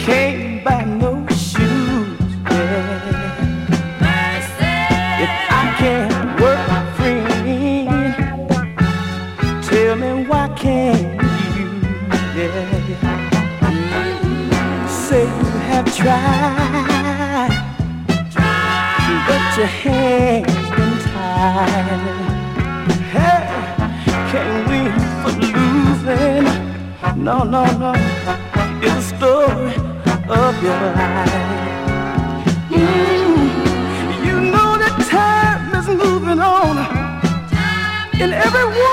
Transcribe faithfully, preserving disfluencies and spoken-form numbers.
can't buy no shoes, yeah. Mercy. If I can't work, friend, tell me why can't you, yeah. Say you have tried, tried, but your hands been tied. Hey, can't win for losing. No, no, no. It's a story of your life. Mm, you know that time is moving on, and everyone